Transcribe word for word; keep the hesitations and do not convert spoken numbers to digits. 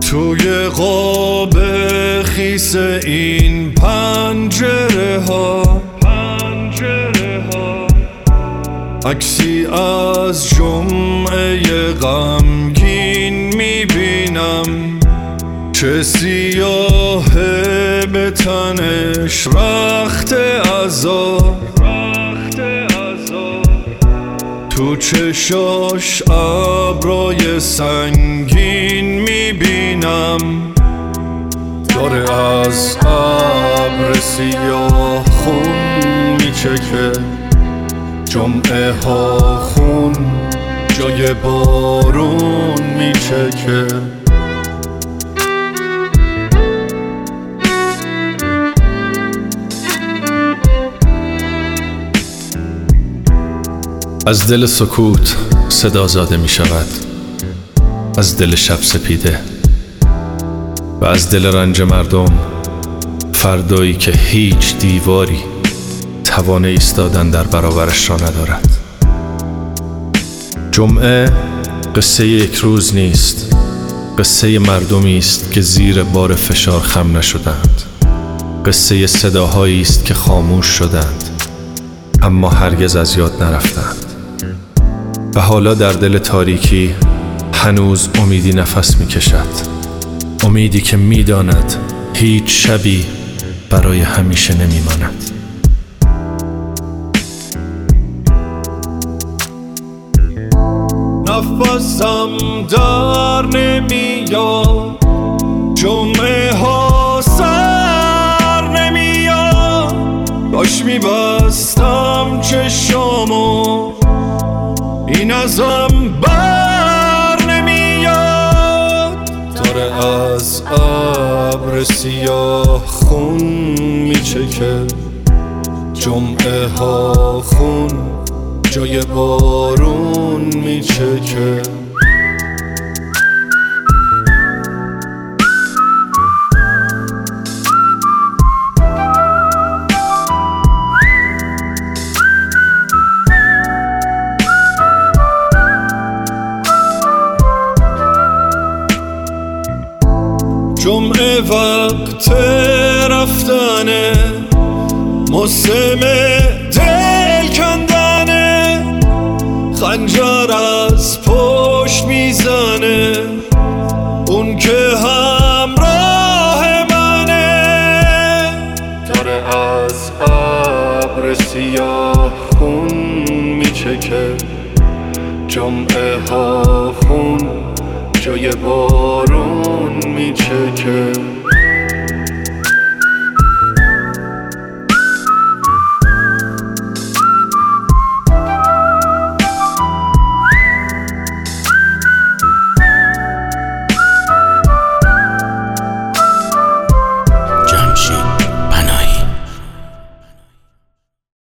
توی قاب خیس این پنجره ها عکسی از جمعه غمگین میبینم، چه سیاهه به تنش رخت عذاب، تو چشاش ابرای سنگین میبینم، داره از ابر سیاه خون میچکه، جمعه ها خون جای بارون میچکه. از دل سکوت صدا زاده می شود، از دل شب سپیده و از دل رنج مردم، فردایی که هیچ دیواری توان ایستادن در برابرش را ندارد. جمعه قصه یک روز نیست، قصه مردمی است که زیر بار فشار خم نشدند، قصه صداهایی است که خاموش شدند اما هرگز از یاد نرفتند. و حالا در دل تاریکی هنوز امیدی نفس می کشد، امیدی که می داند هیچ شبی برای همیشه نمی ماند. نفسم در نمیاد، جمعه ها سر نمیاد، باش میبستم چشامو این ازم بر نمیاد، داره از ابر سیاه خون میچکه، جمعه ها خون جای بارون میچکه. جمعه وقت رفتنه، موسم دل کندنه، خنجر از پشت میزنه، اون که همراه منه، داره از ابر سیاه خون میچکه، جمعه ها خون جای بارون